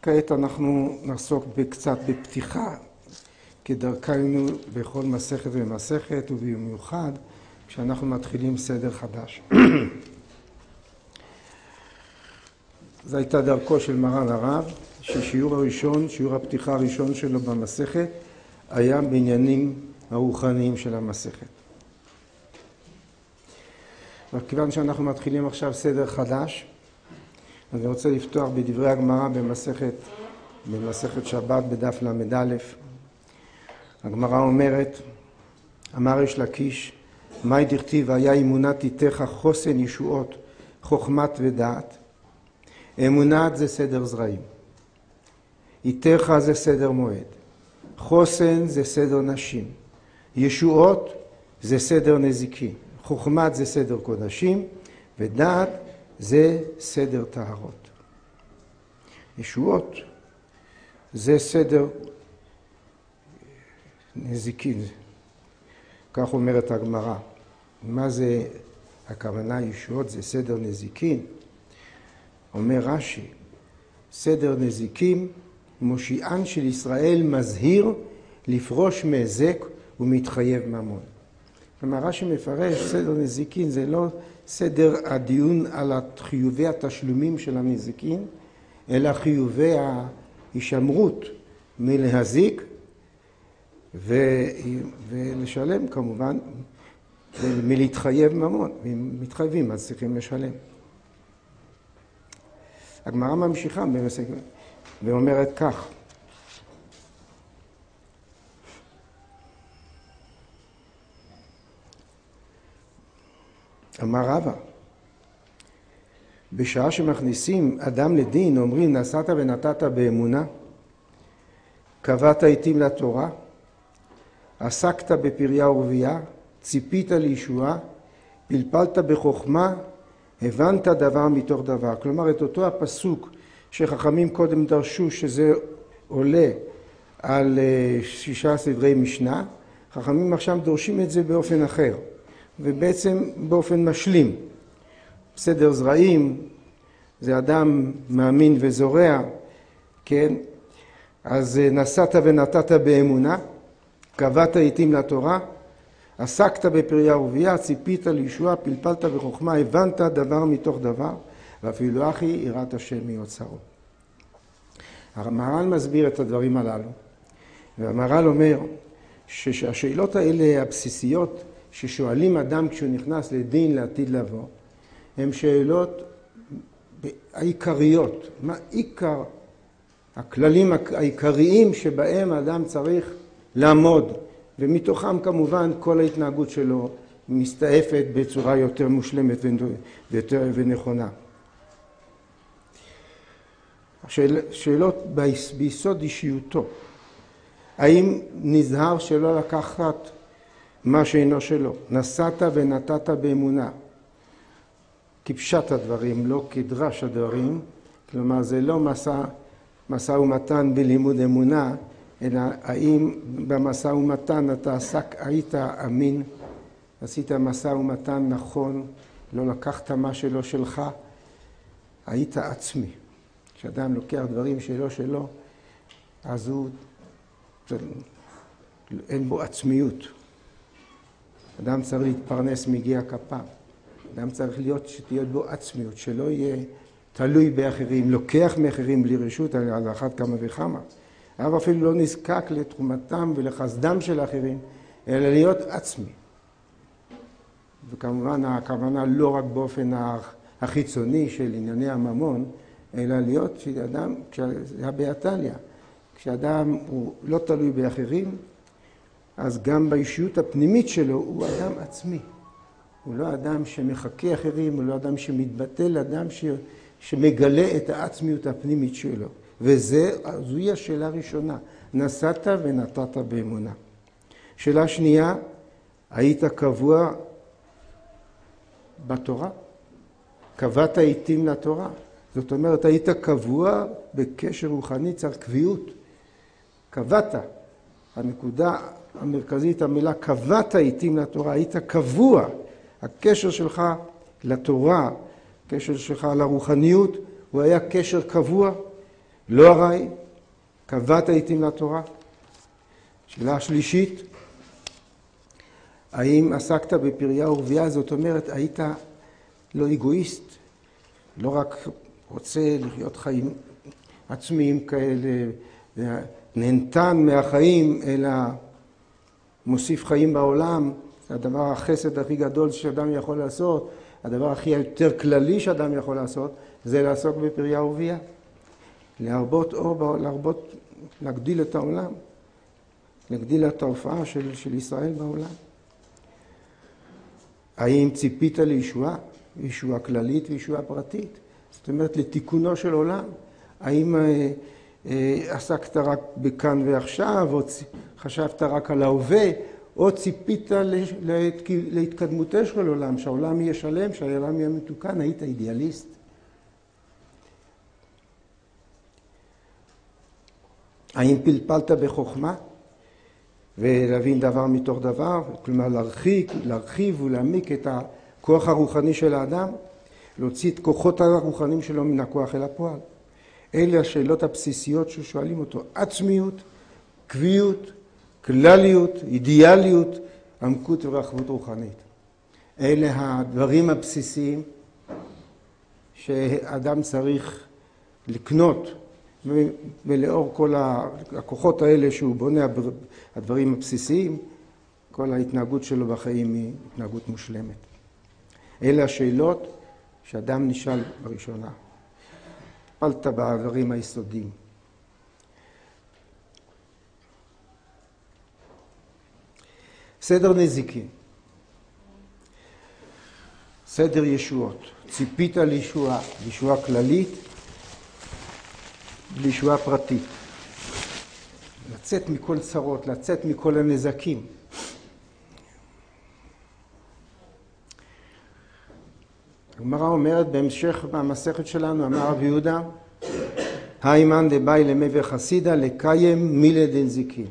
כעת אנחנו נעסוק קצת בפתיחה, כדרכנו בכל מסכת ומסכת, ובמיוחד כשאנחנו מתחילים סדר חדש. זו הייתה דרכו של מרן הרב, ששיעור הראשון, שיעור הפתיחה הראשון שלו במסכת, היה בעניינים הרוחניים של המסכת. וכיוון שאנחנו מתחילים עכשיו סדר חדש, אני רוצה לפתוח בדברי הגמרא במסכת שבת בדף ל"א. הגמרא אומרת, אמר ריש לקיש, מאי דכתיב היה אמונת איתך חוסן ישועות, חוכמת ודעת. אמונת זה סדר זרעים. איתך זה סדר מועד. חוסן זה סדר נשים. ישועות זה סדר נזיקין. חוכמת זה סדר קודשים, ודעת זה סדר טהרות. ישועות זה סדר נזיקין. כך אומרת הגמרא. מה זה הכוונה ישועות? זה סדר נזיקין. אומר רש"י, סדר נזיקים מושיען של ישראל מזהיר לפרוש מהיזק ומתחייב ממון. כלומר, רש"י מפרש, סדר נזיקין זה לא סדר הדיון על חיובי התשלומים של הנזיקין, אלא חיובי ההישמרות מלהזיק ולשלם כמובן, מלהתחייב ממון. אם מתחייבים אז צריכים לשלם. הגמרא ממשיכה ואומרת כך, אמר רבא, בשעה שמכניסים אדם לדין, אומרים נסעת ונתת באמונה, קבעת עיתים לתורה, עסקת בפריה ורבייה, ציפית לישועה, פלפלת בחוכמה, הבנת דבר מתוך דבר. כלומר, את אותו הפסוק שחכמים קודם דרשו שזה עולה על 6 סדרי משנה, חכמים עכשיו דורשים את זה באופן אחר, ובעצם באופן משלים. סדר זרעים, זה אדם מאמין וזורע, כן? אז נסעת ונתת באמונה, קבעת עיתים לתורה, עסקת בפריה ורבייה, ציפית לישועה, פלפלת בחוכמה, הבנת דבר מתוך דבר, ואפילו אחי יראת השם מיוצרו. המהר"ל מסביר את הדברים הללו, והמהר"ל אומר שהשאלות האלה הבסיסיות ששואלים אדם כשהוא נכנס לדין לעתיד לבוא, הן שאלות העיקריות. מה עיקר הכללים העיקריים שבהם האדם צריך לעמוד, ומתוכם כמובן כל ההתנהגות שלו מסתעפת בצורה יותר מושלמת ויותר ונכונה. שאלות ביסוד אישיותו. האם נזהר שלא לקחת מה שאינו שלו? נסעת ונתת באמונה. כפשט הדברים, לא כדרש הדברים. כלומר, זה לא משא ומתן בלימוד אמונה, אלא האם במשא ומתן אתה היית אמין, עשית משא ומתן נכון, לא לקחת מה שלא שלך, היית עצמי. כשאדם לוקח דברים שלו, אז אין בו עצמיות. אדם צריך להתפרנס מגיע כפיו. אדם צריך שתהיה בו עצמיות, שלא יהיה תלוי באחרים, לוקח מאחרים בלי רשות על אחת כמה וכמה. אבל אפילו לא נזקק לתרומתם ולחסדם של האחרים, אלא להיות עצמי. וכמובן הכוונה לא רק באופן החיצוני של ענייני הממון, אלא להיות שאדם, זה באתליה, כשאדם הוא לא תלוי באחרים, אז גם באישיות הפנימית שלו הוא אדם עצמי. הוא לא אדם שמחכה אחרים, הוא לא אדם שמתבטל, אדם שמגלה את העצמיות הפנימית שלו. וזוהי השאלה הראשונה, נסעת ונתת באמונה. שאלה שנייה, היית קבוע בתורה? קבעת עיתים לתורה. זאת אומרת, היית קבוע בקשר רוחני, צריך קביעות. קבעת, הנקודה המרכזית, המילה קבעת עיתים לתורה, היית קבוע. הקשר שלך לתורה, הקשר שלך לרוחניות, הוא היה קשר קבוע. לא הרי, קבעת עיתים לתורה. שאלה שלישית, האם עסקת בפריה ורבייה? זאת אומרת, היית לא אגואיסט, לא רק רוצה לחיות חיים עצמיים כאלה, נהנתן מהחיים, אלא מוסיף חיים בעולם. זה הדבר החסד הכי גדול שאדם יכול לעשות, הדבר הכי יותר כללי שאדם יכול לעשות, זה לעסוק בפריה ורבייה. להרבות אור, להגדיל את העולם, להגדיל את ההופעה של ישראל בעולם. האם ציפית לישועה? ישועה כללית וישועה פרטית. זאת אומרת, לתיקונו של עולם. האם עסקת רק בכאן ועכשיו, או חשבת רק על ההווה, או ציפית להתקדמותו של עולם, שהעולם יהיה שלם, שהעולם יהיה מתוקן, היית אידיאליסט. האם פלפלת בחוכמה ולהבין דבר מתוך דבר, כלומר להרחיב ולהעמיק את הכוח הרוחני של האדם, להוציא את כוחות הרוחניים שלו מן הכוח אל הפועל. אלה השאלות הבסיסיות ששואלים אותו: עצמיות, קביעות, כלליות, אידיאליות, עמקות ורחבות רוחנית. אלה הדברים הבסיסיים שאדם צריך לקנות, ולאור כל הכוחות האלה שהוא בונה, הדברים הבסיסיים, כל ההתנהגות שלו בחיים היא התנהגות מושלמת. אלה השאלות שאדם נשאל בראשונה. פלת בדברים היסודיים. סדר נזיקין. סדר ישועות. ציפית לישועה, לישועה כללית, לישועה פרטית. לצאת מכל צרות, לצאת מכל הנזקים. הגמרא אומרת בהמשך במסכת שלנו, אמר רבי יהודה, היימן דבאי למי וחסידה לקיים מילי דנזיקין.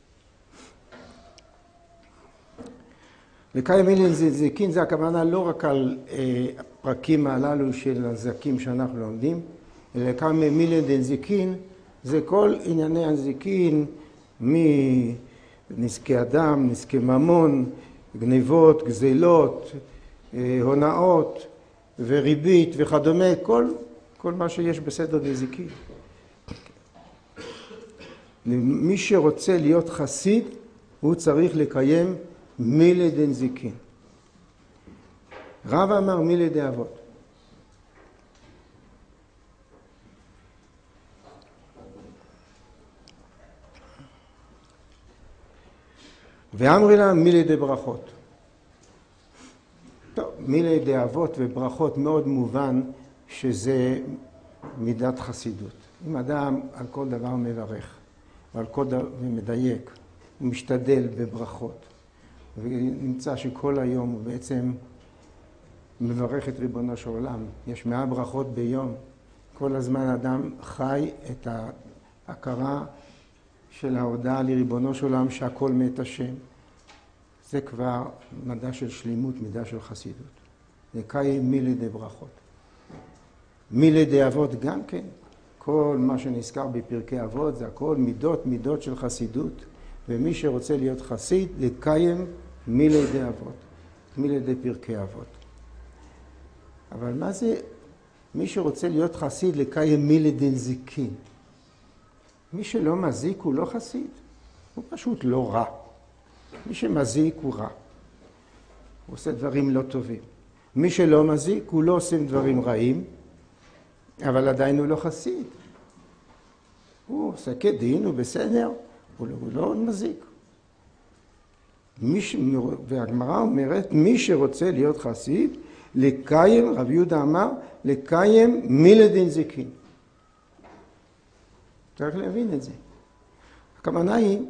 לקיים מילי דנזיקין זה הכוונה לא רק על הפרקים הללו של הנזקים שאנחנו לומדים, אלא לקיים מילי דנזיקין זה כל ענייני הנזיקין, מנזקי אדם, נזקי ממון, גניבות, גזלות, הונאות וריבית וכדומה, כל מה שיש בסדר נזיקין. מי שרוצה להיות חסיד, הוא צריך לקיים מילי דנזיקין. רב אמר מילי דאבות. ואמרי לה מילי דברכות. טוב, מילי דאבות וברכות מאוד מובן שזה מידת חסידות. אם אדם על כל דבר מברך, ועל כל דבר מדייק, הוא משתדל בברכות, ונמצא שכל היום הוא בעצם מברך את ריבונו של עולם. יש 100 ברכות ביום. כל הזמן אדם חי את ההכרה של ההודעה לריבונו של עולם שהכל מת השם. זה כבר מידה של שלימות, מידה של חסידות. זה קיים מילי דברכות. מילי דאבות גם כן. כל מה שנזכר בפרקי אבות זה הכל מידות של חסידות. ומי שרוצה להיות חסיד, לקיים מילי דאבות. מילי דפרקי אבות. אבל מה זה מי שרוצה להיות חסיד, לקיים מילי דנזיקין? מי שלא מזיק הוא לא חסיד. הוא פשוט לא רע. מי שמזיק הוא רע. הוא עושה דברים לא טובים. מי שלא מזיק הוא לא עושה דברים רעים, אבל עדיין הוא לא חסיד. הוא עושה כדין, הוא בסדר, הוא לא מזיק. והגמרא אומרת, מי שרוצה להיות חסיד, לקיים, רבי יהודה אמר, לקיים מילי דנזיקין. צריך להבין את זה. הכוונה היא,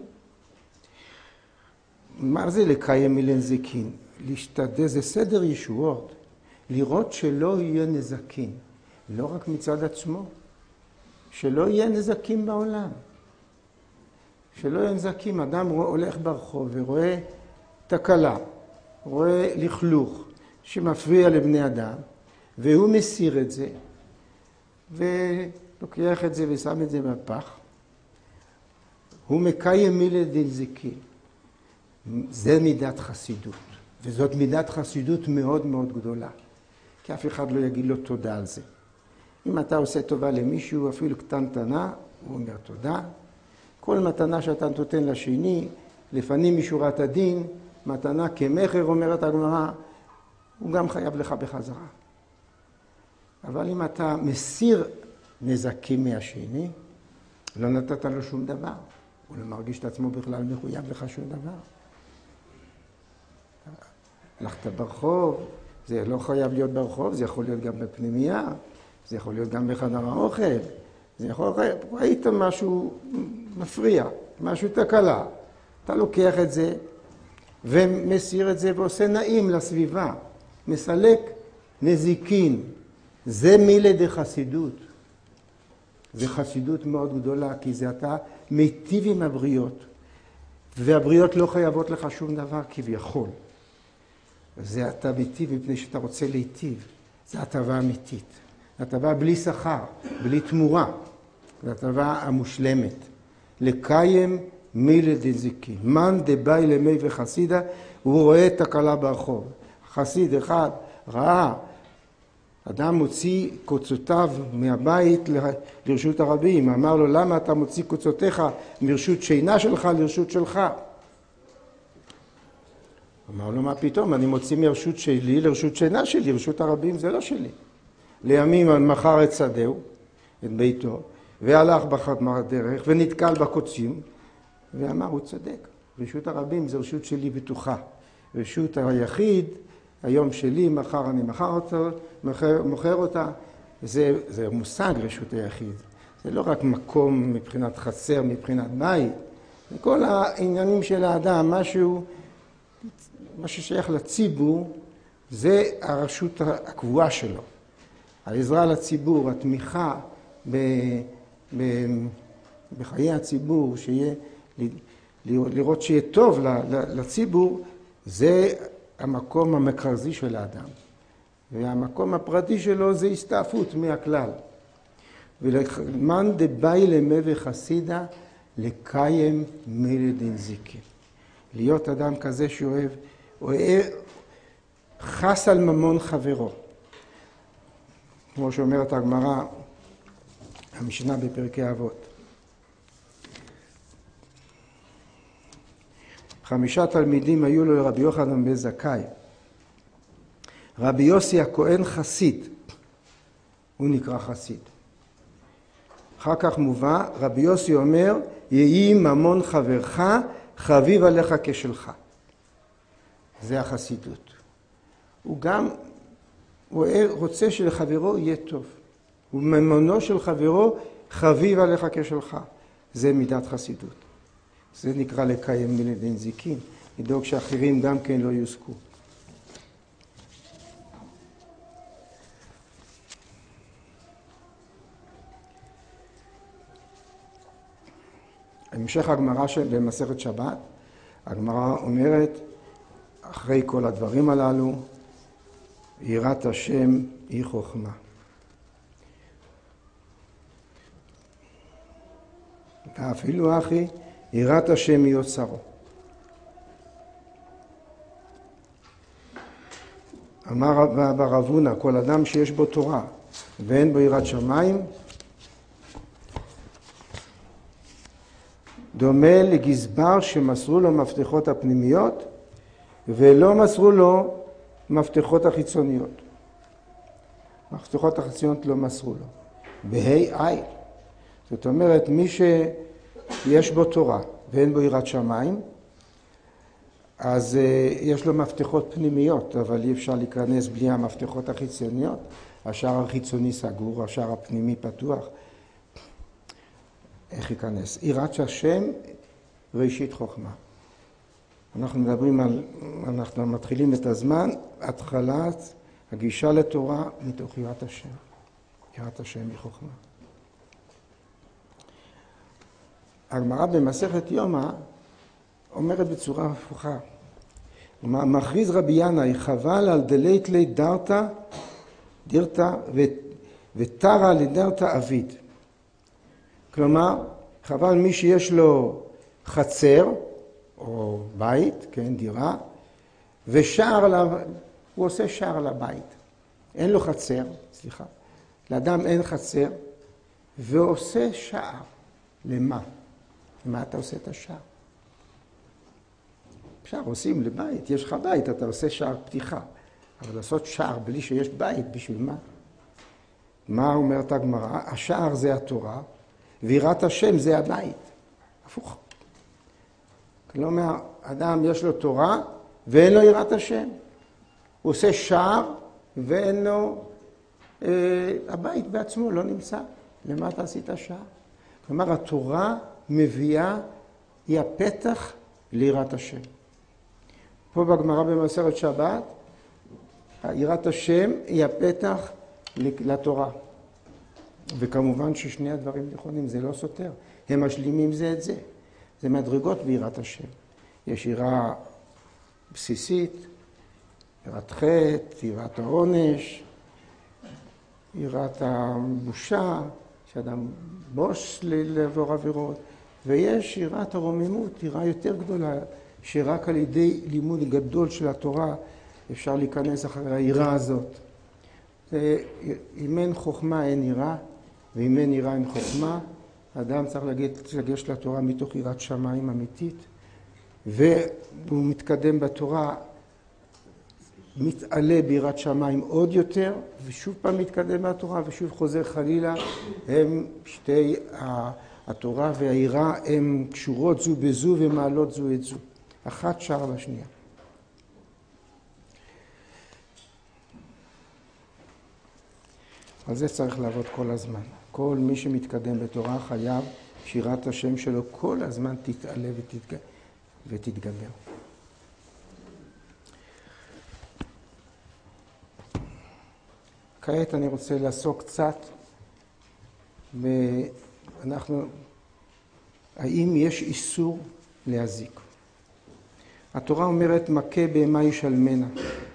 מה זה לקיים מילי דנזיקין? להשתדל, זה סדר ישועות, לראות שלא יהיה נזקים, לא רק מצד עצמו, שלא יהיה נזקים בעולם. שלא יהיה נזקים, אדם הולך ברחוב ורואה תקלה, רואה לכלוך שמפריע לבני אדם, והוא מסיר את זה, לוקח את זה ושם את זה בפח. הוא מקיים מילה דנזיקין. זה מידת חסידות. וזאת מידת חסידות מאוד מאוד גדולה. כי אף אחד לא יגיד לו תודה על זה. אם אתה עושה טובה למישהו, אפילו קטנטנה, הוא אומר תודה. כל מתנה שאתה נותן לשני, לפנים משורת הדין, מתנה כמחר, אומרת הגמרא, הוא גם חייב לך בחזרה. אבל אם אתה מסיר נזקים מהשני, לא נתת לו שום דבר. הוא לא מרגיש את עצמו בכלל מחויב לך שום דבר. הלכת ברחוב, זה לא חייב להיות ברחוב, זה יכול להיות גם בפנימייה, זה יכול להיות גם בחדר האוכל, זה יכול... ראית משהו מפריע, משהו תקלה. אתה לוקח את זה ומסיר את זה ועושה נעים לסביבה. מסלק נזיקין. זה מילה דחסידות. זה חסידות מאוד גדולה, כי זה אתה מיטיב עם הבריות. והבריות לא חייבות לך שום דבר כביכול. זה אתה מיטיב מפני שאתה רוצה להיטיב. זה הטבה אמיתית. הטבה בלי שכר, בלי תמורה. זה הטבה המושלמת. לקיים מילה דנזיקין. מן דבאי למי וחסידה, הוא רואה תקלה ברחוב. חסיד אחד ראה, אדם מוציא קוצותיו מהבית לרשות הרבים. אמר לו, למה אתה מוציא קוצותיך מרשות שינה שלך לרשות שלך? אמר לו, מה פתאום? אני מוציא מרשות שלי לרשות שינה שלי, רשות הרבים זה לא שלי. לימים מכר את שדהו, את ביתו, והלך בדרך ונתקל בקוצים, ואמר, הוא צודק. רשות הרבים זה רשות שלי בטוחה. רשות היחיד, היום שלי, מחר אני מוכר אותה. זה מושג רשות היחיד. זה לא רק מקום מבחינת חסר, מבחינת בית. זה כל העניינים של האדם, מה ששייך לציבור, זה הרשות הקבועה שלו. העזרה לציבור, התמיכה בחיי הציבור, לראות שיהיה טוב לציבור, זה המקום המרכזי של האדם. והמקום הפרטי שלו זה הסתעפות מהכלל. ולמן דבאי למי וחסידה לקיים מילה דנזיקין. להיות אדם כזה שאוהב, חס על ממון חברו. כמו שאומרת הגמרא, המשנה בפרקי אבות. 5 תלמידים היו לו לרבי יוחנן בן זכאי. רבי יוסי הכהן חסיד, הוא נקרא חסיד. אחר כך מובא, רבי יוסי אומר, יהי ממון חברך, חביב עליך כשלך. זה החסידות. הוא גם רוצה שלחברו יהיה טוב. וממונו של חברו חביב עליך כשלך. זה מידת חסידות. זה נקרא לקיים מילה דנזיקין. לדאוג שאחרים גם כן לא יוזכו. המשך הגמרא במסכת שבת, הגמרא אומרת, אחרי כל הדברים הללו, יראת השם היא חוכמה. ואפילו אחי, יראת השם היא אוצרו. אמר בר אבונה, כל אדם שיש בו תורה ואין בו יראת שמיים, דומה לגזבר שמסרו לו מפתחות הפנימיות ולא מסרו לו מפתחות החיצוניות. מפתחות החיצוניות לא מסרו לו. בהי איל. זאת אומרת, מי שיש בו תורה ואין בו יראת שמיים, אז יש לו מפתחות פנימיות, אבל אי אפשר להיכנס בלי המפתחות החיצוניות. השער החיצוני סגור, השער הפנימי פתוח. איך ייכנס? יראת השם ראשית חוכמה. אנחנו מתחילים את הזמן, התחלת הגישה לתורה מתוך יראת השם. יראת השם היא חוכמה. הגמרא במסכת יומא אומרת בצורה הפוכה. מכריז רבי ינאי, חבל על דלית לי דרתא ותרא לדרתא אביד. כלומר, חבל מי שיש לו חצר, או בית, כן, דירה, ושער, הוא עושה שער לבית. אין לו חצר, סליחה. לאדם אין חצר, ועושה שער. למה? למה אתה עושה את השער? שער עושים לבית, יש לך בית, אתה עושה שער פתיחה. אבל לעשות שער בלי שיש בית, בשביל מה? מה אומרת הגמרא? השער זה התורה, ויראת השם זה הבית. הפוך. כלומר, אדם יש לו תורה, ואין לו יראת השם. הוא עושה שער, ואין לו... הבית בעצמו לא נמצא. למה אתה עשית שער? כלומר, התורה מביאה, היא הפתח ליראת השם. פה בגמרא במסכת שבת, יראת השם היא הפתח לתורה. וכמובן ששני הדברים נכונים, זה לא סותר. הם משלימים זה את זה. זה מדרגות ביראת השם. יש יראה בסיסית, יראת חטא, יראת העונש, יראת הבושה, שאדם בוש לעבור עבירות, ויש יראת הרוממות, יראה יותר גדולה, שרק על ידי לימוד גדול של התורה אפשר להיכנס אחרי היראה הזאת. אם אין חוכמה אין יראה, ואם אין יראה אין חוכמה, האדם צריך לגשת לתורה מתוך יראת שמיים אמיתית, והוא מתקדם בתורה, מתעלה ביראת שמיים עוד יותר, ושוב פעם מתקדם בתורה, ושוב חוזר חלילה. הם שתי, התורה והיראה, הן קשורות זו בזו ומעלות זו את זו. אחת שער לשנייה. על זה צריך לעבוד כל הזמן. כל מי שמתקדם בתורה חייב שירת השם שלו כל הזמן תתעלה ותתגבר. כעת אני רוצה לעסוק קצת האם יש איסור להזיק. התורה אומרת מכה בהמה ישלמנה.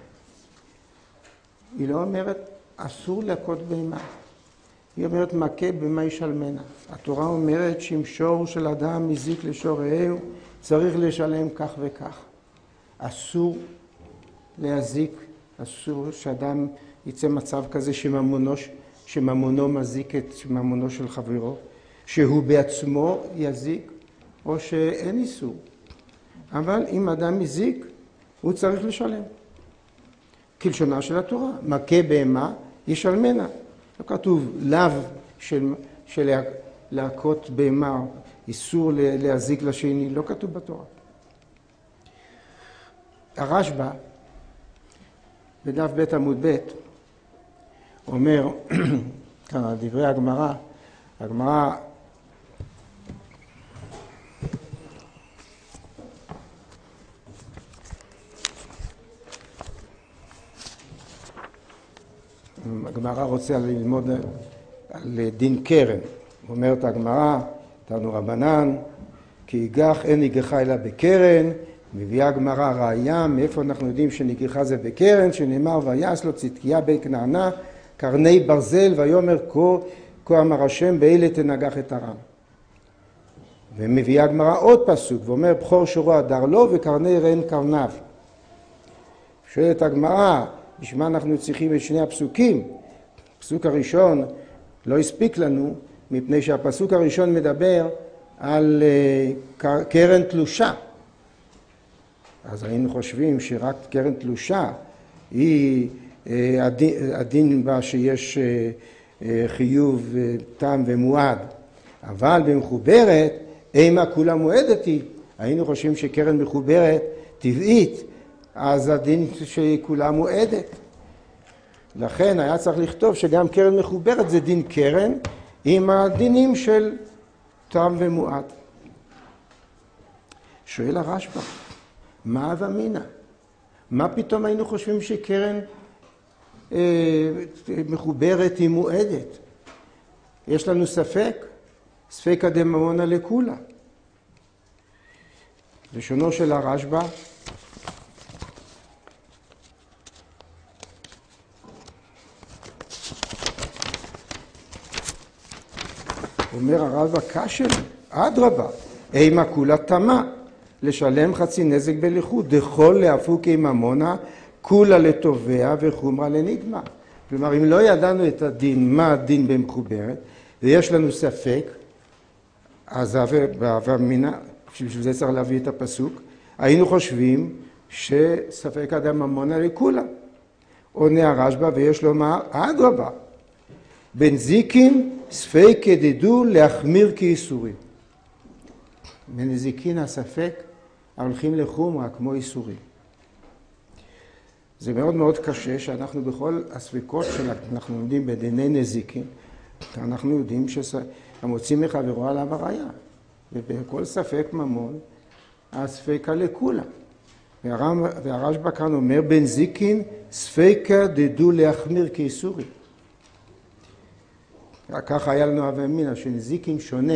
היא לא אומרת אסור להכות בהמה. היא אומרת מכה בהמה ישלמנה. התורה אומרת שאם שור של אדם מזיק לשור רעהו, צריך לשלם כך וכך. אסור להזיק, אסור שאדם יצא מצב כזה שממונו מזיק את ממונו של חברו, שהוא בעצמו יזיק, או שאין איסור. אבל אם אדם מזיק, הוא צריך לשלם. כלשונה של התורה, מכה בהמה ישלמנה. לא כתוב לאו של להכות בהמה, איסור להזיק לשני, לא כתוב בתורה. הרשב"א, בדף ב' עמוד ב', אומר, כאן על דברי הגמרא, הגמרא רוצה ללמוד על דין קרן. אומרת הגמרא, תנו רבנן, כי ייגח אין ניגחה אלא בקרן. מביאה הגמרא ראיה, מאיפה אנחנו יודעים שניגחה זה בקרן, שנאמר ויעש לו צדקיה בן כנענה, קרני ברזל, ויאמר כה אמר השם באלה תנגח את ארם. ומביאה הגמרא עוד פסוק, ואומר בכור שורו הדר לו וקרני רן קרניו. שואלת הגמרא, בשביל מה אנחנו צריכים את שני הפסוקים? הפסוק הראשון לא הספיק לנו, מפני שהפסוק הראשון מדבר על קרן תלושה. אז היינו חושבים שרק קרן תלושה היא הדין בה שיש חיוב טעם ומועד. אבל במחוברת, אימה כולה מועדת היא. היינו חושבים שקרן מחוברת טבעית, אז הדין שכולה מועדת. לכן היה צריך לכתוב שגם קרן מחוברת זה דין קרן עם הדינים של טעם ומועד. שואל הרשב"א, מה הווה אמינא? מה פתאום היינו חושבים שקרן מחוברת היא מועדת? יש לנו ספק? ספקא דממונא לכולה. לשונו של הרשב"א, אומר הרב הקשל, אדרבה, אימה כולה תמה, לשלם חצי נזק בליכוד, דכל להפוקי ממונה, כולה לתובע וחומרה לנגמה. כלומר, אם לא ידענו את הדין, מה הדין במחוברת, ויש לנו ספק, אז בשביל זה צריך להביא את הפסוק, היינו חושבים שספק אדם ממונה לכולה. עונה הרשב"א ויש לומר, אדרבה, בנזיקין ספק ידידו להחמיר כאיסורים. בנזיקין הספק הולכים לחומרה כמו איסורים. זה מאוד מאוד קשה שאנחנו בכל הספקות שאנחנו עומדים בדיני נזיקין, אנחנו יודעים שהמוציא מחברו עליו הראיה. ובכל ספק ממון, הספקה לכולה. והרשב"א כאן אומר, בנזיקין ספקה דדו להחמיר כאיסורים. ככה היה לנו הווה אמינא, שנזיקין שונה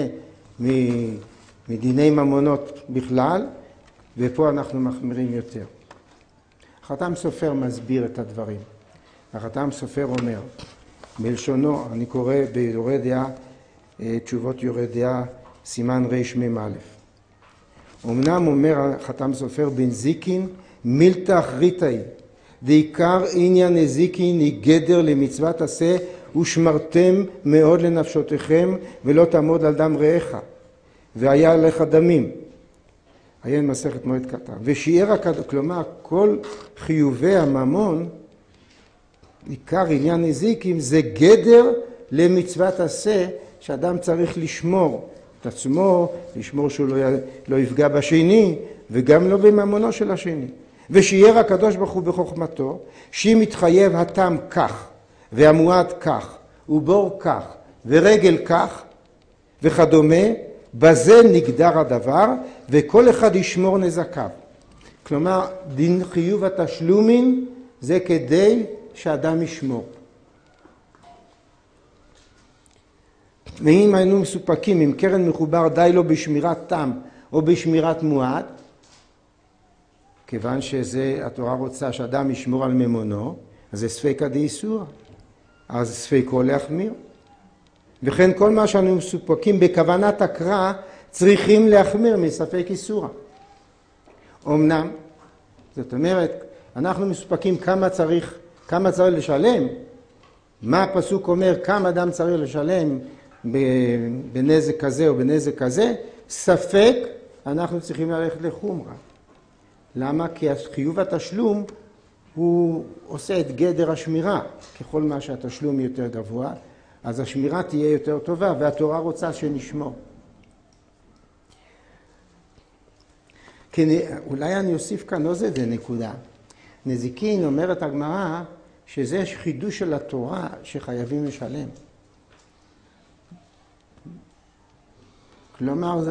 מדיני ממונות בכלל, ופה אנחנו מחמירים יותר. החתם סופר מסביר את הדברים. החתם סופר אומר, בלשונו, אני קורא ביורה דעה, תשובות יורה דעה, סימן רמ"א. אמנם אומר החתם סופר בנזיקין, מילתא אחריתאי, דעיקר עניין נזיקין היא גדר למצוות עשה, ושמרתם מאוד לנפשותיכם, ולא תעמוד על דם רעך, והיה עליך דמים. עיין מסכת מועד קטן. ושיער כלומר, כל חיובי הממון, עיקר עניין נזיקים, זה גדר למצוות עשה, שאדם צריך לשמור את עצמו, לשמור שהוא לא יפגע בשני, וגם לא בממונו של השני. ושיער הקדוש ברוך הוא בחוכמתו, שאם מתחייב התם כך, והמועד כך, ובור כך, ורגל כך, וכדומה, בזה נגדר הדבר, וכל אחד ישמור נזקיו. כלומר, דין חיוב התשלומים זה כדי שאדם ישמור. ואם היינו מסופקים, אם קרן מחובר די לו בשמירת תם או בשמירת מועד, כיוון שזה התורה רוצה שאדם ישמור על ממונו, אז זה ספקא דאיסורא. אז ספקו להחמיר. וכן כל מה שאנו מסופקים בכוונת הקרא צריכים להחמיר מספק איסורא. אמנם, זאת אומרת, אנחנו מסופקים כמה צריך לשלם. מה הפסוק אומר, כמה אדם צריך לשלם בנזק כזה או בנזק כזה, ספק אנחנו צריכים ללכת לחומרה. למה? כי חיוב התשלום הוא עושה את גדר השמירה. ככל מה שהתשלום יותר גבוה, אז השמירה תהיה יותר טובה, והתורה רוצה שנשמור. אולי אני אוסיף כאן עוד איזה נקודה. נזיקין אומרת הגמרא שזה חידוש של התורה שחייבים לשלם. כלומר,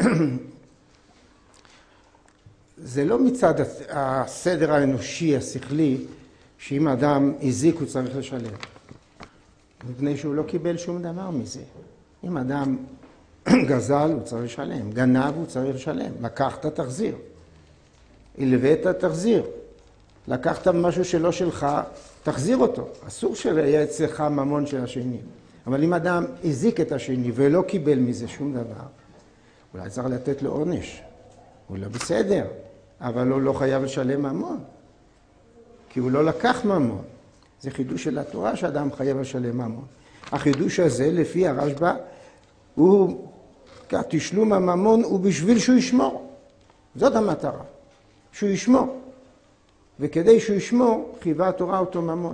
זה לא מצד הסדר האנושי, השכלי, שאם אדם הזיק הוא צריך לשלם. מפני שהוא לא קיבל שום דבר מזה. אם אדם גזל הוא צריך לשלם, גנב הוא צריך לשלם, לקחת תחזיר, הלווית תחזיר, לקחת משהו שלא שלך, תחזיר אותו. אסור שיהיה אצלך ממון של השני. אבל אם אדם הזיק את השני ולא קיבל מזה שום דבר, אולי צריך לתת לו עונש. הוא לא בסדר, אבל הוא לא חייב לשלם ממון, כי הוא לא לקח ממון. זה חידוש של התורה שאדם חייב לשלם ממון. החידוש הזה, לפי הרשב"א, הוא, תשלום הממון הוא בשביל שהוא ישמור. זאת המטרה, שהוא ישמור. וכדי שהוא ישמור, חייבה התורה אותו ממון.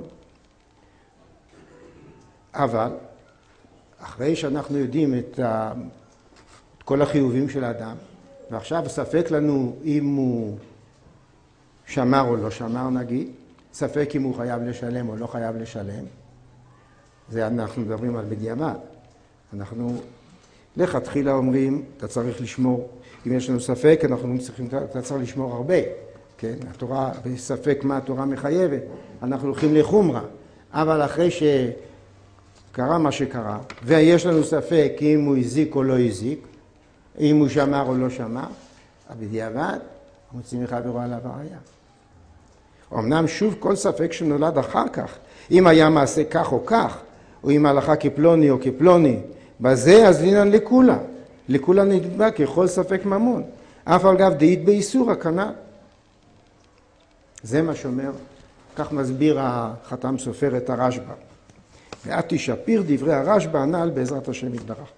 אבל, אחרי שאנחנו יודעים את כל החיובים של האדם, ועכשיו ספק לנו אם הוא שמר או לא שמר נגיד, ספק אם הוא חייב לשלם או לא חייב לשלם, זה אנחנו מדברים על בדיעבד. אנחנו לכתחילה אומרים, אתה צריך לשמור, אם יש לנו ספק, אנחנו צריכים, אתה צריך לשמור הרבה, כן? התורה, בספק מה התורה מחייבת, אנחנו הולכים לחומרה, אבל אחרי שקרה מה שקרה, ויש לנו ספק אם הוא הזיק או לא הזיק, אם הוא שמר או לא שמר, בדיעבד, מוצאים מחברו עליו הראיה. אמנם שוב כל ספק שנולד אחר כך, אם היה מעשה כך או כך, או אם הלכה כפלוני או כפלוני, בזה אז לינן לכולה. לכולה נדבק ככל ספק ממון. אף על גב דאית באיסור הכנ"ל. זה מה שאומר, כך מסביר החתם סופר את הרשב"א. ואת תשפיר דברי הרשב"א הנ"ל בעזרת השם יתברך.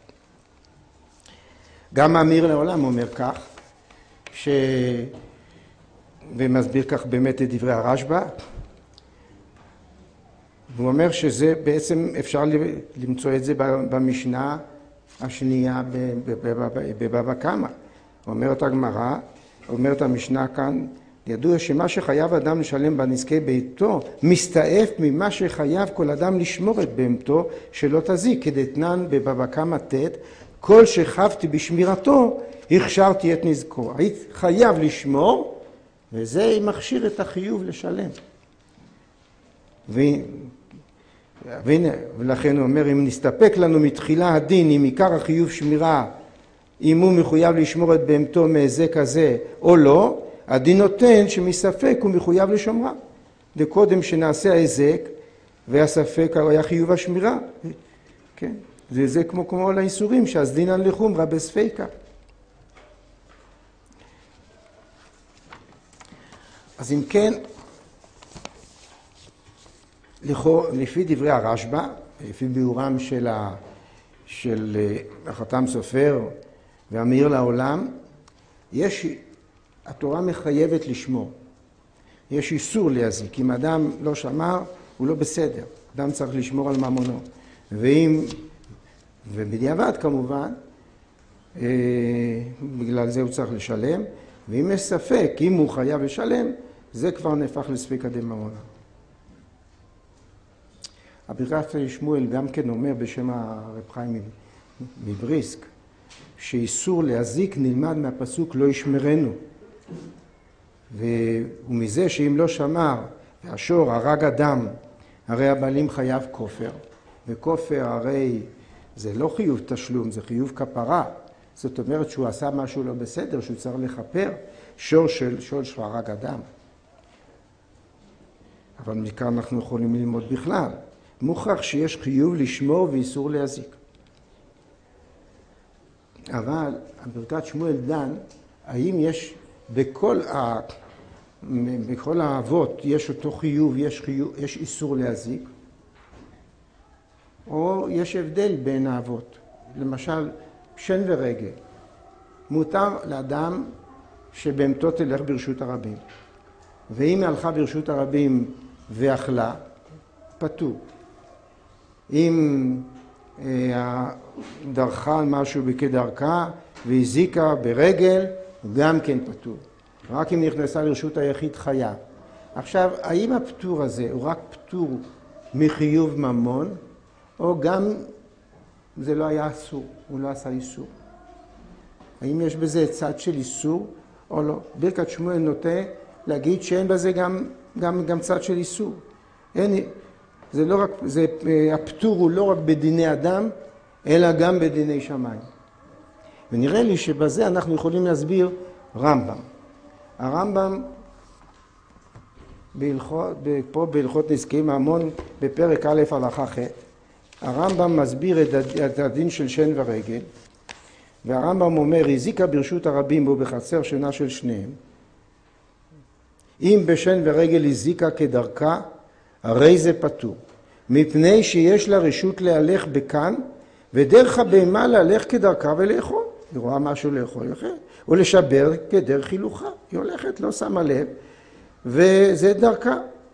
גם מאמיר לעולם אומר כך, ומסביר כך באמת את דברי הרשב"א. הוא אומר שזה בעצם אפשר למצוא את זה במשנה השנייה בבבא קמא. אומרת הגמרא, אומרת המשנה כאן, ידוע שמה שחייב אדם לשלם בנזקי ביתו, מסתעף ממה שחייב כל אדם לשמור את בהמתו שלא תזיק, כדתנן בבבא קמא ט', כל שחבתי בשמירתו, הכשרתי את נזקו. היית חייב לשמור, וזה מכשיר את החיוב לשלם. ולכן הוא אומר, אם נסתפק לנו מתחילה הדין, אם עיקר החיוב שמירה, אם הוא מחויב לשמור את בהמתו מהזק הזה או לא, הדין נותן שמספק הוא מחויב לשומרה. וקודם שנעשה ההזק, והספק היה חיוב השמירה. כן? זה כמו לאיסורים, שאז דינן לחומרה בספיקה. אז אם כן, לפי דברי הרשב"א, לפי ביאורם של החתם סופר והמאיר לעולם, התורה מחייבת לשמור. יש איסור להזיק. אם אדם לא שמר, הוא לא בסדר. אדם צריך לשמור על ממונו. ובדיעבד כמובן, בגלל זה הוא צריך לשלם, ואם יש ספק, אם הוא חייב לשלם, זה כבר נהפך לספיקא דממונא. הברכת שמואל גם כן אומר בשם הרב חיים מבריסק, שאיסור להזיק נלמד מהפסוק לא ישמרנו. ומזה שאם לא שמר והשור הרג אדם, הרי הבעלים חייב כופר. וכופר הרי זה לא חיוב תשלום, זה חיוב כפרה. זאת אומרת שהוא עשה משהו לא בסדר, שהוא צריך לכפר שור שהרג אדם. אבל מכאן אנחנו יכולים ללמוד בכלל. מוכרח שיש חיוב לשמור ואיסור להזיק. אבל ברכת שמואל דן, האם יש בכל האבות יש אותו חיוב, יש איסור להזיק, או יש הבדל בין האבות. למשל, שן ורגל. מותר לאדם שבהמתו תלך ברשות הרבים. ואם הלכה ברשות הרבים ואכלה, פטור. אם דרכה משהו כדרכה והזיקה ברגל, גם כן פטור. רק אם נכנסה לרשות היחיד חיה. עכשיו, האם הפטור הזה הוא רק פטור מחיוב ממון, או גם זה לא היה אסור, הוא לא עשה איסור? האם יש בזה צד של איסור או לא? ברכת שמואל נוטה להגיד שאין בזה גם צד של איסור. זה לא רק, הפטור הוא לא רק בדיני אדם, אלא גם בדיני שמיים. ונראה לי שבזה אנחנו יכולים להסביר רמב"ם. הרמב"ם פה בהלכות נזקי ממון בפרק א' הלכה ח', הרמב"ם מסביר את הדין של שן ורגל, והרמב"ם אומר, הזיקה ברשות הרבים בו בחצר שינה של שניהם. אם בשן ורגל הזיקה כדרכה, הרי זה פטור. מפני שיש לה רשות להלך בכאן, ודרך הבהמה להלך כדרכה ולאכול. היא רואה משהו לאכול אחר. או לשבר כדרך הילוכה. היא הולכת, לא שמה לב, וזה דרכה.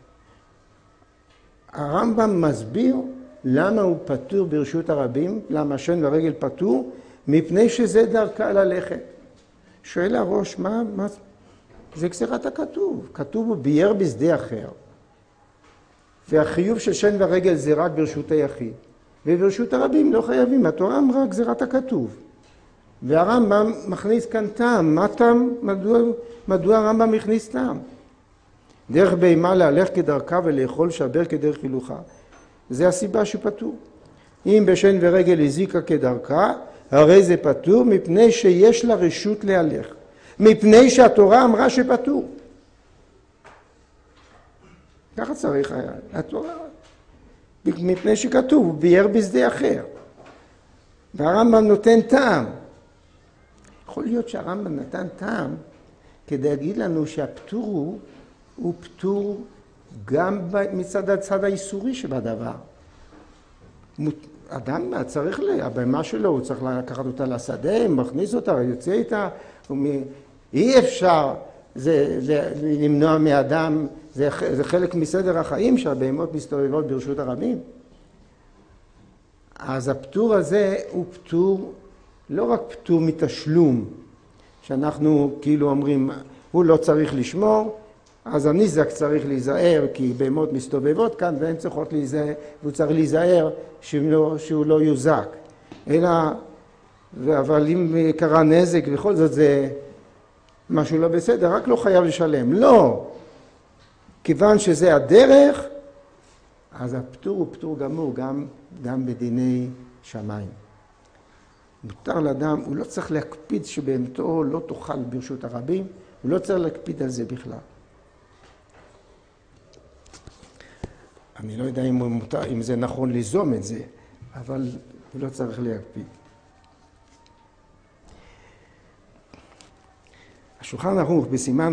הרמב"ם מסביר למה הוא פטור ברשות הרבים, למה שן ורגל פטור, מפני שזה דרכה ללכת. שואל הראש, מה? זה גזירת הכתוב. כתוב הוא בייר בשדה אחר. והחיוב של שן ורגל זה רק ברשות היחיד. וברשות הרבים לא חייבים. התורה אמרה גזירת הכתוב. והרמב"ם מכניס כאן טעם. מה טעם? מדוע הרמב"ם מכניס טעם? דרך בהמה להלך כדרכה ולאכול שבר כדרך הילוכה. זה הסיבה שפטור. אם בשן ורגל הזיקה כדרכה, הרי זה פטור מפני שיש לה רשות להלך. מפני שהתורה אמרה שפטור. ככה צריך היה. התורה, מפני שכתוב, בייר בשדה אחר. והרמב"ם נותן טעם. יכול להיות שהרמב"ם נתן טעם כדי להגיד לנו שהפטור הוא פטור גם מצד הצד האיסורי שבדבר. אדם צריך, הבמה שלו, הוא צריך לקחת אותה לשדה, מכניס אותה, יוצא איתה, אי אפשר למנוע מאדם, זה חלק מסדר החיים שהבהמות מסתובבות ברשות הרבים. אז הפטור הזה הוא פטור, לא רק פטור מתשלום, שאנחנו כאילו אומרים, הוא לא צריך לשמור, אז הניזק צריך להיזהר, כי בהמות מסתובבות כאן והן צריכות להיזהר, והוא צריך להיזהר שהוא לא יוזק. אלא, אבל אם קרה נזק וכל זאת זה משהו לא בסדר, רק לא חייב לשלם. לא! כיוון שזה הדרך, אז הפטור הוא פטור גמור גם בדיני שמיים. מותר לאדם, הוא לא צריך להקפיד שבהמתו לא תאכל ברשות הרבים, הוא לא צריך להקפיד על זה בכלל. אני לא יודע אם זה נכון ליזום את זה, אבל הוא לא צריך להקפיד. השולחן ערוך בסימן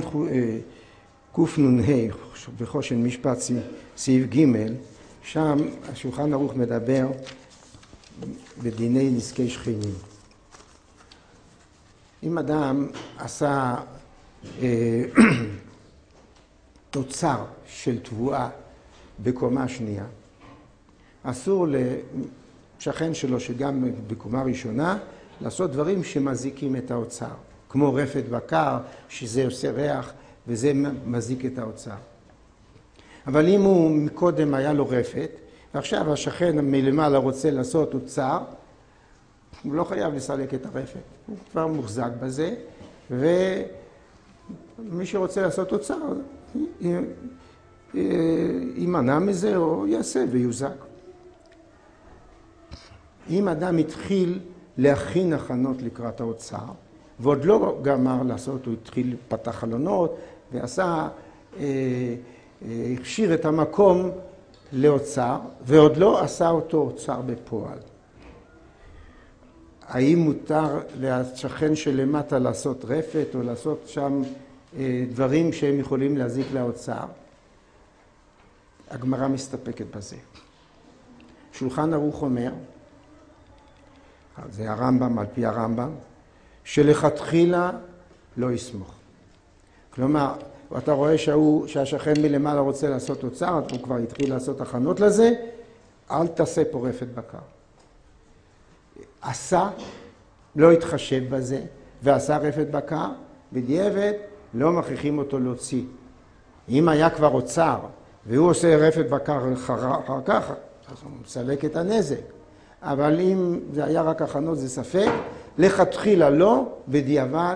קנ"ה בחושן משפט סעיף ג', שם השולחן ערוך מדבר בדיני נזקי שכנים. אם אדם עשה תוצר של תבואה בקומה שנייה, אסור לשכן שלו שגם בקומה ראשונה לעשות דברים שמזיקים את האוצר, כמו רפת בקר, שזה עושה ריח וזה מזיק את האוצר. אבל אם הוא מקודם היה לו רפת, ועכשיו השכן מלמעלה רוצה לעשות אוצר, הוא לא חייב לסלק את הרפת, הוא כבר מוחזק בזה, ומי שרוצה לעשות אוצר, יימנע מזה או יעשה ויוזק. אם אדם התחיל להכין הכנות לקראת האוצר, ועוד לא גמר לעשות, הוא התחיל פתח חלונות ועשה, הכשיר את המקום לאוצר, ועוד לא עשה אותו אוצר בפועל. האם מותר לשכן שלמטה לעשות רפת או לעשות שם דברים שהם יכולים להזיק לאוצר? הגמרא מסתפקת בזה. שולחן ערוך אומר, זה הרמב"ם על פי הרמב"ם, שלכתחילה לא יסמוך. כלומר, אתה רואה שהשכן מלמעלה רוצה לעשות אוצר, הוא כבר התחיל לעשות הכנות לזה, אל תעשה פה רפת בקר. עשה, לא התחשב בזה, ועשה רפת בקר, בדיעבד לא מכריחים אותו להוציא. אם היה כבר אוצר, והוא עושה רפת בקר אחר כך, אז הוא מסלק את הנזק. אבל אם זה היה רק הכנות, זה ספק, לכתחילה לא, בדיעבד,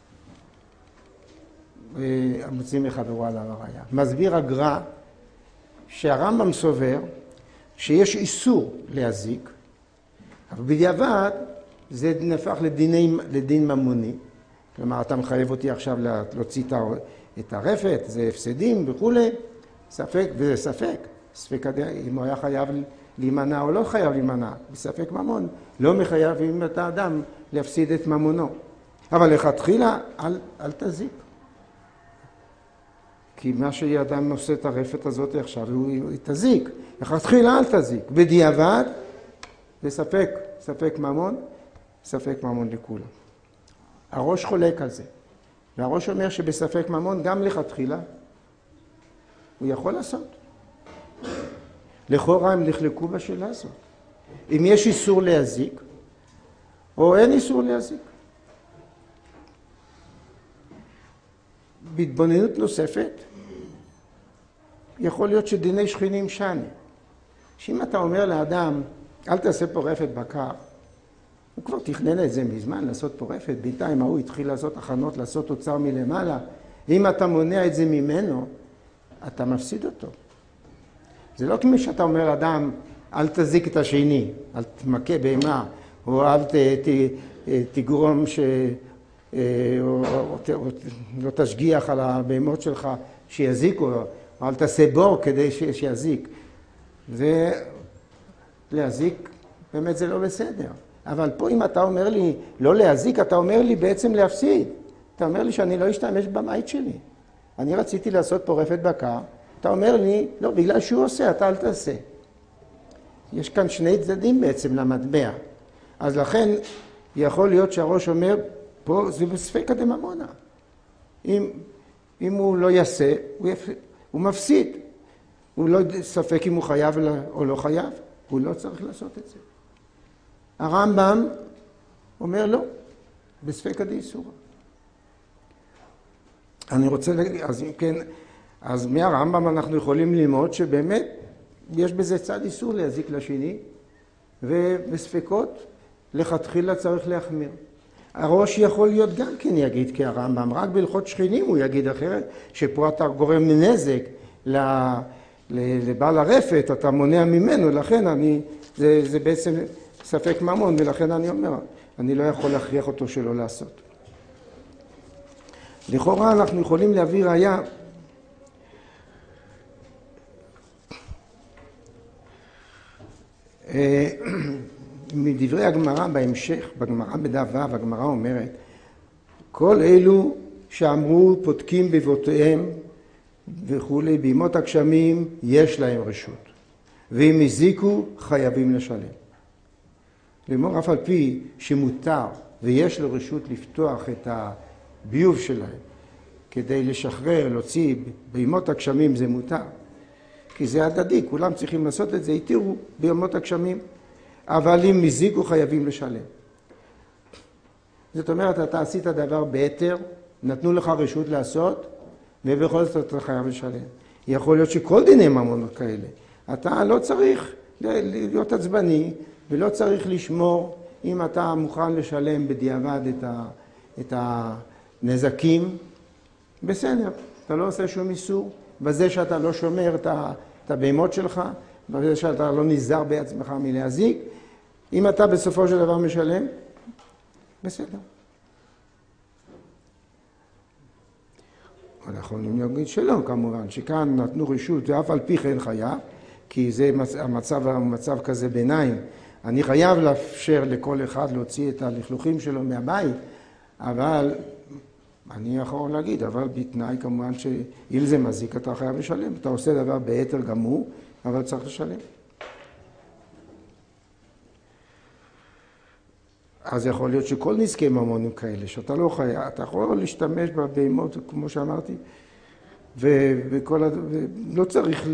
מוצאים מחברו עליו הראיה. מסביר הגר"א שהרמב"ם סובר שיש איסור להזיק, אבל בדיעבד זה נהפך לדין ממוני. כלומר, אתה מחייב אותי עכשיו להוציא את הרפת, זה הפסדים וכו'. ספק, וזה ספק. ספק אם הוא היה חייב להימנע או לא חייב להימנע. בספק ממון. לא מחייב אם אתה אדם להפסיד את ממונו. אבל לכתחילה, אל תזיק. כי מה שאדם נושא את הרפת הזאת עכשיו, הוא תזיק. לכתחילה אל תזיק. בדיעבד, זה ספק ממון, ספק ממון לכולם. הראש חולק על זה. והראש אומר שבספק ממון, גם לכתחילה, הוא יכול לעשות. לכאורה הם נחלקו בשאלה הזאת. אם יש איסור להזיק, או אין איסור להזיק. בהתבוננות נוספת, יכול להיות שדיני שכנים שני. שאם אתה אומר לאדם, אל תעשה פה רפת בקר, הוא כבר תכנן את זה מזמן לעשות פה רפת, בינתיים הוא התחיל לעשות הכנות, לעשות אוצר מלמעלה. אם אתה מונע את זה ממנו, אתה מפסיד אותו. זה לא כמו שאתה אומר לאדם, אל תזיק את השני, אל תמכה בהמה, או אל תגרום או לא תשגיח על הבהמות שלך שיזיקו, או אל תעשה בור כדי שיזיק. זה להזיק, באמת זה לא בסדר. אבל פה אם אתה אומר לי לא להזיק, אתה אומר לי בעצם להפסיד. אתה אומר לי שאני לא אשתמש במית שלי. אני רציתי לעשות פה רפת בקר, אתה אומר לי, לא, בגלל שהוא עושה, אתה אל תעשה. יש כאן שני צדדים בעצם למטבע. אז לכן יכול להיות שהראש אומר, פה זה בספקא דממונא. אם הוא לא יעשה, הוא מפסיד. הוא לא ספק אם הוא חייב או לא חייב, הוא לא צריך לעשות את זה. הרמב"ם אומר לא, בספקא דאיסורא. אני רוצה להגיד, אז אם כן, אז מהרמב"ם אנחנו יכולים ללמוד שבאמת יש בזה צד איסור להזיק לשני, ובספקות לכתחילה צריך להחמיר. הראש יכול להיות גם כן יגיד כהרמב"ם, רק בהלכות שכנים הוא יגיד אחרת, שפה אתה גורם נזק לבעל הרפת, אתה מונע ממנו, לכן זה בעצם ספק ממון, ולכן אני אומר, אני לא יכול להכריח אותו שלא לעשות. לכאורה אנחנו יכולים להביא ראיה מדברי הגמרא בהמשך, בגמרא בדף ו', הגמרא אומרת, כל אלו שאמרו פותקים בבותיהם וכולי, בימות הגשמים יש להם רשות, ואם הזיקו חייבים לשלם. לאמור אף על פי שמותר ויש לו רשות לפתוח את הביוב שלהם כדי לשחרר, להוציא, בימות הגשמים זה מותר. כי זה הדדי, כולם צריכים לעשות את זה, התירו בימות הגשמים. אבל אם הזיקו חייבים לשלם. זאת אומרת, אתה עשית דבר ביתר, נתנו לך רשות לעשות, ובכל זאת אתה חייב לשלם. יכול להיות שכל דיני ממונות כאלה. אתה לא צריך להיות עצבני, ולא צריך לשמור אם אתה מוכן לשלם בדיעבד את הנזקים. בסדר, אתה לא עושה שום איסור, בזה שאתה לא שומר את הבהמות שלך, בזה שאתה לא נזהר בעצמך מלהזיק. אם אתה בסופו של דבר משלם, בסדר. אנחנו יכולים להגיד שלא, כמובן, שכאן נתנו רשות ואף על פי כן חייב, כי זה המצב כזה ביניים. אני חייב לאפשר לכל אחד להוציא את הלכלוכים שלו מהבית, אבל אני יכול להגיד, אבל בתנאי כמובן שאם זה מזיק אתה חייב לשלם. אתה עושה דבר ביתר גמור, אבל צריך לשלם. אז יכול להיות שכל נזקי ממון הם כאלה, שאתה לא חייב, אתה יכול להשתמש בבהמות, כמו שאמרתי, ולא צריך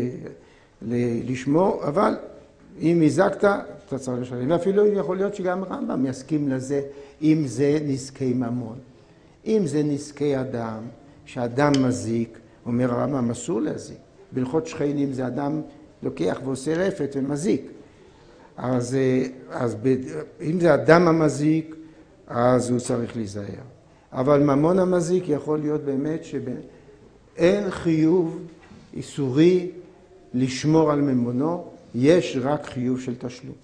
לשמור, אבל אם הזקת, אתה צריך לשלם. ואפילו יכול להיות שגם רמב"ם יסכים לזה, אם זה נזקי ממון. אם זה נזקי אדם, שאדם מזיק, אומר הרמב"ם, אסור להזיק. בהלכות שכנים זה אדם לוקח ועושה רפת ומזיק. אז אם זה אדם המזיק, אז הוא צריך להיזהר. אבל ממון המזיק יכול להיות באמת שאין חיוב איסורי לשמור על ממונו, יש רק חיוב של תשלום.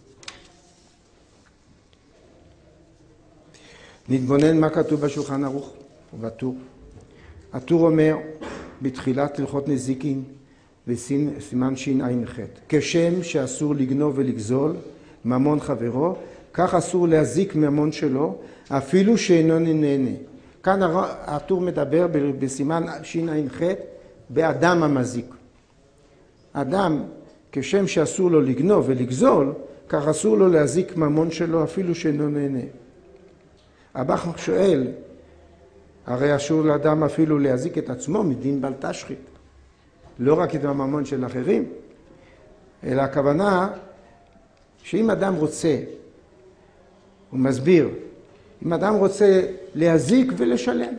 נתבונן מה כתוב בשולחן ערוך ובטור. הטור אומר בתחילת הלכות נזיקין בסימן שע"ח, כשם שאסור לגנוב ולגזול ממון חברו, כך אסור להזיק ממון שלו, אפילו שאינו נהנה. כאן הטור מדבר בסימן שע"ח באדם המזיק. אדם, כשם שאסור לו לגנוב ולגזול, כך אסור לו להזיק ממון שלו, אפילו שאינו נהנה. הבח שואל, הרי אסור לאדם אפילו להזיק את עצמו מדין בל תשחית. לא רק את הממון של אחרים, אלא הכוונה שאם אדם רוצה, הוא מסביר, אם אדם רוצה להזיק ולשלם,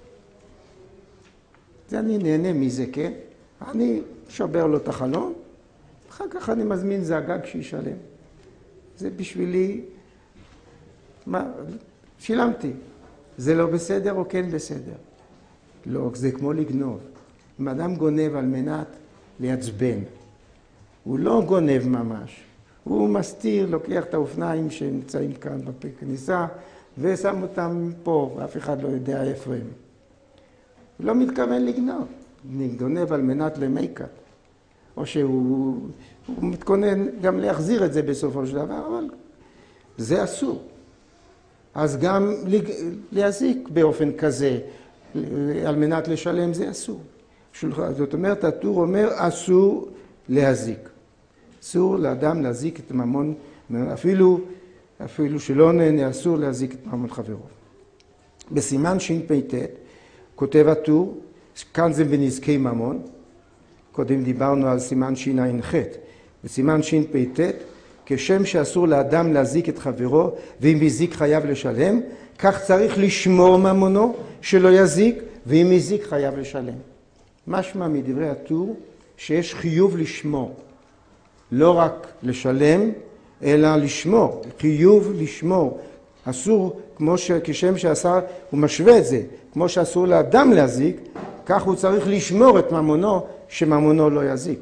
זה אני נהנה מזה, כן? אני שובר לו את החלום, אחר כך אני מזמין זעגג שישלם. זה בשבילי, מה, שילמתי. זה לא בסדר או כן בסדר? לא, זה כמו לגנוב. אם אדם גונב על מנת להצבן, הוא לא גונב ממש. הוא מסתיר, לוקח את האופניים שנמצאים כאן בכניסה, ושם אותם פה, ואף אחד לא יודע איפה הם. הוא לא מתכוון לגנוב. גונב על מנת למייקת. או שהוא מתכונן גם להחזיר את זה בסופו של דבר, אבל זה אסור. אז גם להזיק באופן כזה, על מנת לשלם, זה אסור. זאת אומרת, הטור אומר, אסור להזיק. אסור לאדם להזיק את ממון, אפילו שלא נהנה, אסור להזיק את ממון חברו. בסימן שפ"ט, כותב הטור, כאן זה בנזקי ממון, קודם דיברנו על סימן שע"ח, בסימן שפ"ט, כשם שאסור לאדם להזיק את חברו, ואם הזיק חייב לשלם, כך צריך לשמור ממונו שלא יזיק, ואם הזיק חייב לשלם. משמע מדברי הטור שיש חיוב לשמור, לא רק לשלם, אלא לשמור, חיוב לשמור. אסור, כשם שעשה, הוא משווה את זה, כמו שאסור לאדם להזיק, כך הוא צריך לשמור את ממונו, שממונו לא יזיק.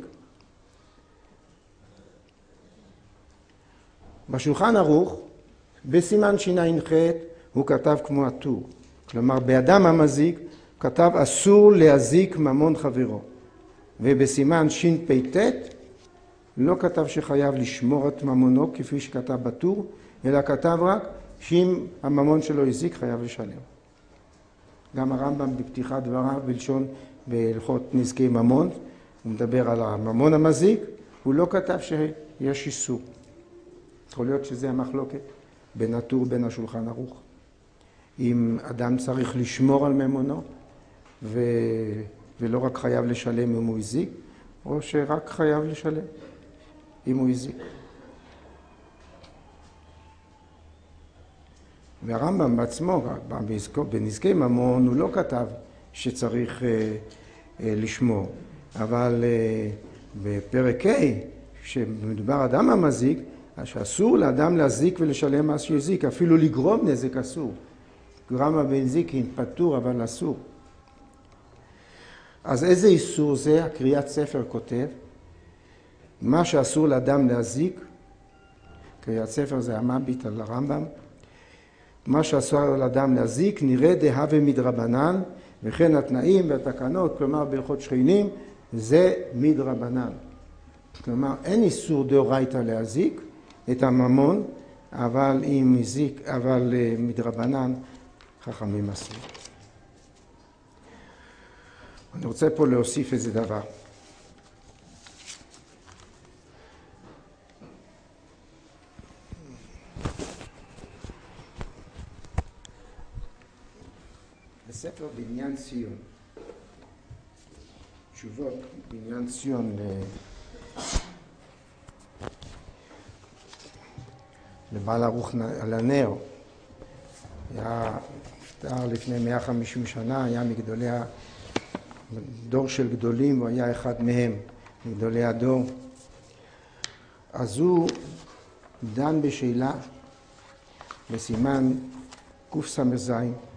בשולחן ערוך, בסימן שע"ח, הוא כתב כמו הטור. כלומר, באדם המזיק, הוא כתב אסור להזיק ממון חברו. ובסימן שפ"ט, לא כתב שחייב לשמור את ממונו, כפי שכתב בטור, אלא כתב רק שאם הממון שלו הזיק, חייב לשלם. גם הרמב"ם בפתיחת דבריו בלשון בהלכות נזקי ממון, הוא מדבר על הממון המזיק, הוא לא כתב שיש איסור. יכול להיות שזה המחלוקת בין הטור בין השולחן ערוך. אם אדם צריך לשמור על ממונו, ולא רק חייב לשלם אם הוא הזיק, או שרק חייב לשלם אם הוא הזיק. והרמב"ם בעצמו, בנזקי ממון, הוא לא כתב שצריך לשמור. אבל בפרק ה', שמדובר אדם המזיק, שאסור לאדם להזיק ולשלם מה שהזיק, אפילו לגרום נזק אסור. גרמה בנזיקין פטור, אבל אסור. אז איזה איסור זה? הקריאת ספר כותב, מה שאסור לאדם להזיק, קריאת ספר זה המביט על הרמב"ם, מה שאסור לאדם להזיק נראה דהווה מדרבנן, וכן התנאים והתקנות, כלומר בהלכות שכנים, זה מדרבנן. כלומר, אין איסור דאורייתא להזיק את הממון, אבל מדרבנן חכמים עשו. אני רוצה פה להוסיף איזה דבר. בספר בניין ציון, תשובות בניין ציון לבעל ערוך על הנר, היה נפטר לפני 150 שנה, היה מגדולי דור של גדולים, הוא היה אחד מהם, מגדולי הדור. אז הוא דן בשאלה בסימן קס"ז,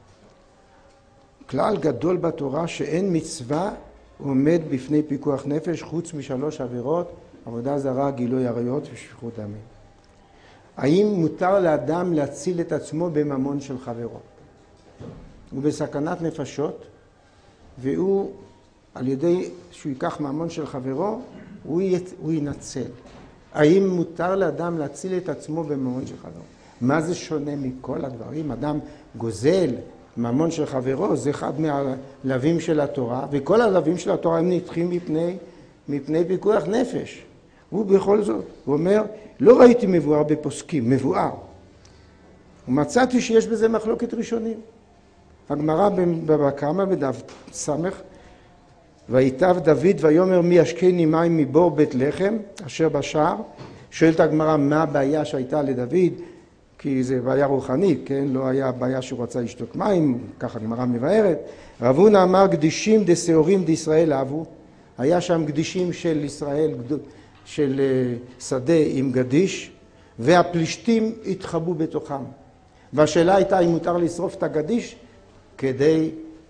כלל גדול בתורה שאין מצווה עומד בפני פיקוח נפש חוץ משלוש עבירות, עבודה זרה, גילוי עריות ושפיכות דמים. האם מותר לאדם להציל את עצמו בממון של חברו? הוא בסכנת נפשות, והוא על ידי שהוא ייקח ממון של חברו, הוא ינצל. האם מותר לאדם להציל את עצמו בממון של חברו? מה זה שונה מכל הדברים? אדם גוזל ממון של חברו, זה אחד מהלווים של התורה, וכל הלווים של התורה הם נדחים מפני פיקוח נפש. הוא בכל זאת, הוא אומר, לא ראיתי מבואר בפוסקים, מבואר. ומצאתי שיש בזה מחלוקת ראשונים. הגמרא בבבא קמא בדף סמך, ויטב דוד ויאמר מי ישקני מים מבור בית לחם, אשר בשער. שואלת הגמרא מה הבעיה שהייתה לדוד, כי זה בעיה רוחנית, כן? לא היה בעיה שהוא רצה לשתות מים, ככה הגמרא מבארת. רב הונא אמר קדישים דשעורים דישראל אהבו. היה שם קדישים של ישראל, של שדה עם גדיש, והפלישתים התחבאו בתוכם. והשאלה הייתה אם מותר לשרוף את הגדיש כדי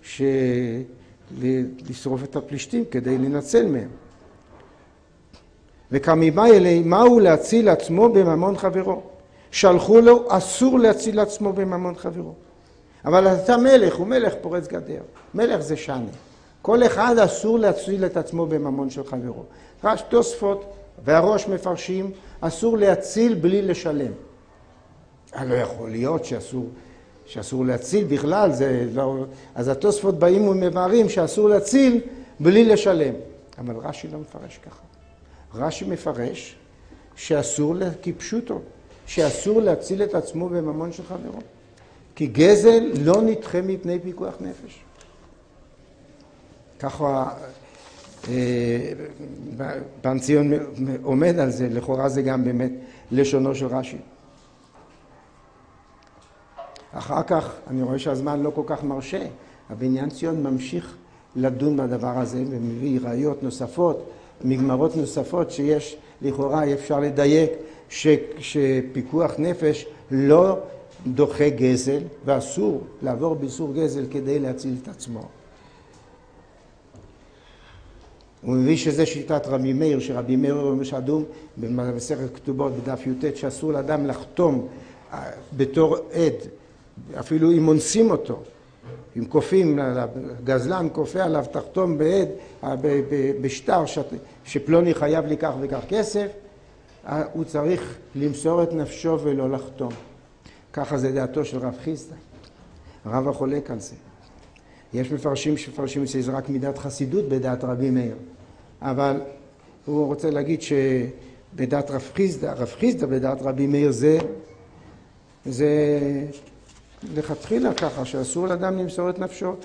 לשרוף את הפלישתים, כדי לנצל מהם. וכמיבא אלי, מהו להציל עצמו בממון חברו? שלחו לו, אסור להציל עצמו בממון חברו. אבל אתה מלך, הוא מלך פורץ גדר. מלך זה שני. כל אחד אסור להציל את עצמו בממון של חברו. רש תוספות והראש מפרשים, אסור להציל בלי לשלם. לא יכול להיות שאסור להציל בכלל, זה לא... אז התוספות באים ומבארים שאסור להציל בלי לשלם. אבל רש"י לא מפרש ככה. רש"י מפרש שאסור כפשוטו, שאסור להציל את עצמו בממון של חברו. כי גזל לא נדחה מפני פיקוח נפש. ככה בן ציון עומד על זה, לכאורה זה גם באמת לשונו של רש"י. אחר כך, אני רואה שהזמן לא כל כך מרשה, הבניין ציון ממשיך לדון בדבר הזה ומביא ראיות נוספות, מגמרות נוספות שיש לכאורה אפשר לדייק שפיקוח נפש לא דוחה גזל ואסור לעבור באיסור גזל כדי להציל את עצמו. הוא מביא שזה שיטת רבי מאיר, שרבי מאיר משדום במסכת כתובות בדף י"ט שאסור לאדם לחתום בתור עד, אפילו אם אונסים אותו, אם כופים, גזלן כופה עליו תחתום בעד, בשטר שפלוני חייב לי כך וכך כסף, הוא צריך למסור את נפשו ולא לחתום. ככה זה דעתו של רב חיסדא. הרב החולק על זה. יש מפרשים שפרשים שזה רק מידת חסידות בדעת רבי מאיר. אבל הוא רוצה להגיד שבדעת רב חיסדא בדעת רבי מאיר זה לכתחילה ככה, שאסור לאדם למסור את נפשו,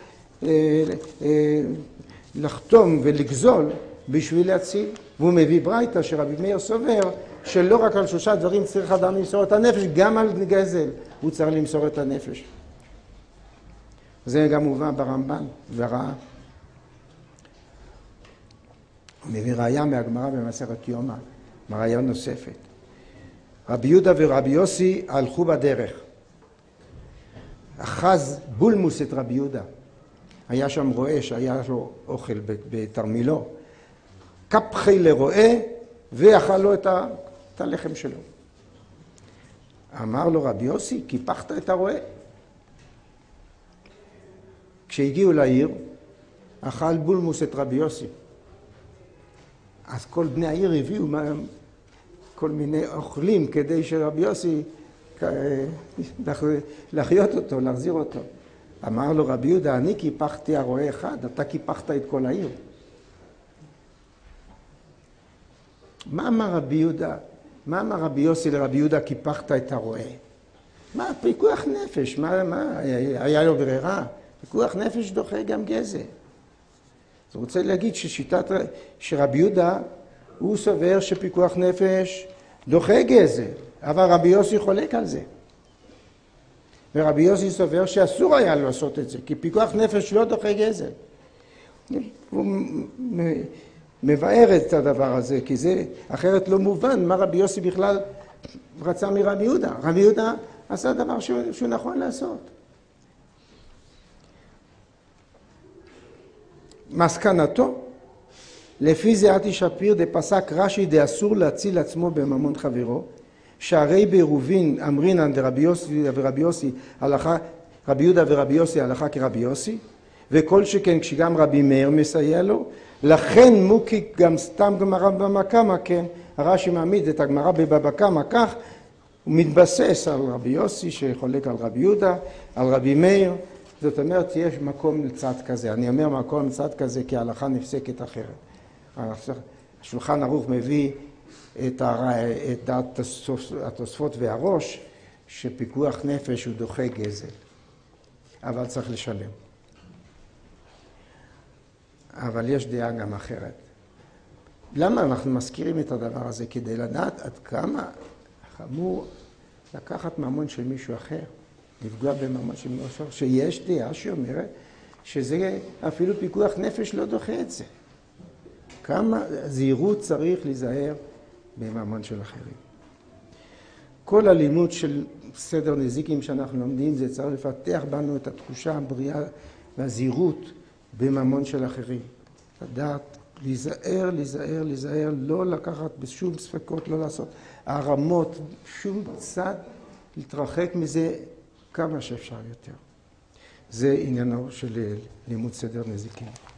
לחתום ולגזול בשביל להציל. והוא מביא ברייתא שרבי מאיר סובר שלא רק על 3 דברים צריך אדם למסור את הנפש, גם על גזל הוא צריך למסור את הנפש. זה גם מובא ברמב"ן וראה. הוא מביא ראיה מהגמרא במסכת יומא, ראיה נוספת. רבי יהודה ורבי יוסי הלכו בדרך. אחז בולמוס את רבי יהודה. היה שם רועה שהיה לו אוכל בתרמילו. קפחי לרועה ואכל לו את הלחם שלו. אמר לו רבי יוסי, קיפחת את הרועה. כשהגיעו לעיר, אכל בולמוס את רבי יוסי. אז כל בני העיר הביאו כל מיני אוכלים כדי שרבי יוסי להחיות אותו, להחזיר אותו. אמר לו רבי יהודה, אני קיפחתי הרועה אחד, אתה קיפחת את כל העיר. מה אמר רבי יהודה? מה אמר רבי יוסי לרבי יהודה, קיפחת את הרועה? מה, פיקוח נפש, מה, היה לו ברירה? פיקוח נפש דוחה גם גזל. אז הוא רוצה להגיד שרבי יהודה, הוא סובר שפיקוח נפש דוחה גזל, אבל רבי יוסי חולק על זה. ורבי יוסי סובר שאסור היה לעשות את זה, כי פיקוח נפש לא דוחה גזל. הוא מבאר את הדבר הזה, כי זה אחרת לא מובן מה רבי יוסי בכלל רצה מרבי יהודה. רבי יהודה עשה דבר שהוא נכון לעשות. מסקנתו, לפי זיעתי שפיר דפסק רש"י דאסור להציל עצמו בממון חברו, שהרי בעירובין אמרינן דרבי יוסי ורבי יוסי הלכה, רבי יהודה ורבי יוסי הלכה כרבי יוסי, וכל שכן כשגם רבי מאיר מסייע לו, לכן מוקי גם סתם גמרא בבבא קמא, כן, הרש"י מעמיד את הגמרא בבבא קמא כך, הוא מתבסס על רבי יוסי שחולק על רבי יהודה, על רבי מאיר, זאת אומרת יש מקום לצד כזה. אני אומר מקום לצד כזה כי ההלכה נפסקת אחרת. השולחן ערוך מביא את דעת התוספות והראש שפיקוח נפש הוא דוחה גזל, אבל צריך לשלם. אבל יש דעה גם אחרת. למה אנחנו מזכירים את הדבר הזה? כדי לדעת עד כמה חמור לקחת ממון של מישהו אחר, לפגוע בממון של מישהו אחר, שיש דעה שאומרת שזה אפילו פיקוח נפש לא דוחה את זה. כמה זהירות צריך להיזהר בממון של אחרים. כל הלימוד של סדר נזיקים שאנחנו לומדים, זה צריך לפתח בנו את התחושה הבריאה והזהירות בממון של אחרים. לדעת, להיזהר, לא לקחת בשום ספקות, לא לעשות הרמות, שום צד, להתרחק מזה כמה שאפשר יותר. זה עניינו של לימוד סדר נזיקים.